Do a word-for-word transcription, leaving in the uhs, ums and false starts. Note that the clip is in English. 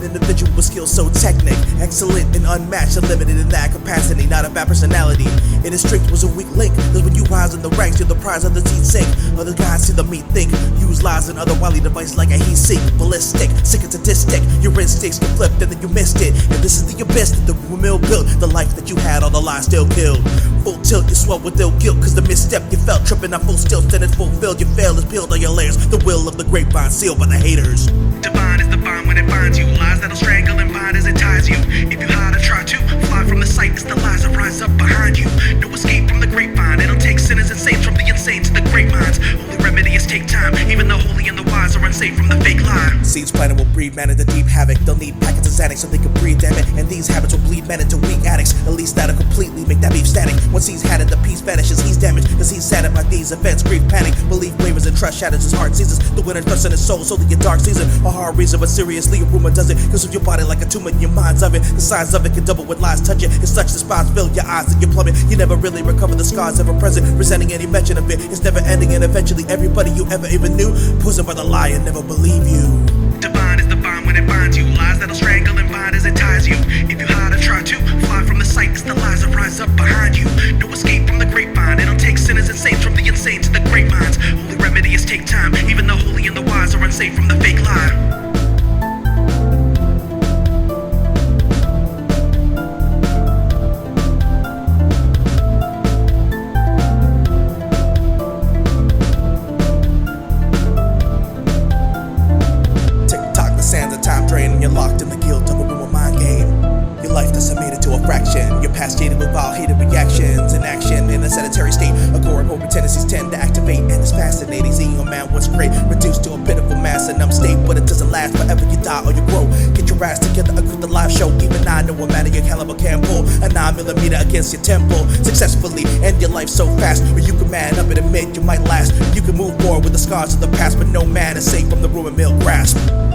individual with skills so technic, excellent and unmatched, unlimited in that capacity, not a bad personality. And his strength was a weak link, cause when you rise in the ranks, you're the prize others eat sink. Other guys see the meat think, use lies and other wily devices like a heat seek. Ballistic, sick and sadistic, your instincts get flipped and then you missed it. And this is the abyss that the rumor mill built, the life that you had, all the lies still killed. Full tilt, you swell with ill guilt, cause the misstep you felt, tripping on full stilt, then it's fulfilled. You fail is peeled on your layers, the will of the grapevine sealed by the haters. Divine is the bond when it binds you, lies that'll strangle and bind as it ties you. If you hide or try to fly from the sight, it's the lies that rise up behind you. No escape from the grapevine, it'll take sinners and saints from the insane to the great minds. Only remedy is take time, even the holy and the wise are unsafe from the fake lie. Seeds planted will breed man into deep havoc, they'll need packets of Xanax so they can breathe, damn it. And these habits will bleed men into weak addicts, at least that'll completely make that beef static. Once he's had it, the peace vanishes, he's damaged, cause he's saddened by these events. Grief, panic, belief wavers and trust shatters his heart seizes. The winter thirsts in his soul, so the dark season. A hard reason, but seriously a rumor does it, cause of your body like a tumor in your mind's of it. The size of it can double when lies touch it. It's such the spots fill your eyes and you plummet. You never really recover the scars ever present, resenting any mention of it. It's never ending and eventually everybody you ever even knew, poisoned by the lie and never believe you. Divine is the bond when it binds you, lies that'll strangle and bind as it ties you. If you hide or try to fly from the sight, it's the lies that rise up behind you. No escape from the grapevine, it'll take sinners and saints from the insane to the great minds. Only remedy is take time, even the holy and the wise are unsafe from the fake lie. Sands of time drain and you're locked in the guilt of a rumor mind game. Your life decimated to a fraction, your past jaded with vile hated reactions. Inaction in a sedentary state, a core of open tendencies tend to activate. And it's fascinating seeing a man once great reduced to a pitiful mass and numb state. But it doesn't last forever, you die or you grow. Get your ass together, equip the live show. Even I know a man of your caliber can pull a nine millimeter against your temple successfully. End your life so fast, or you can man up and admit you might last. You can move forward with the scars of the past, but no man is safe from the rumor mill grasp.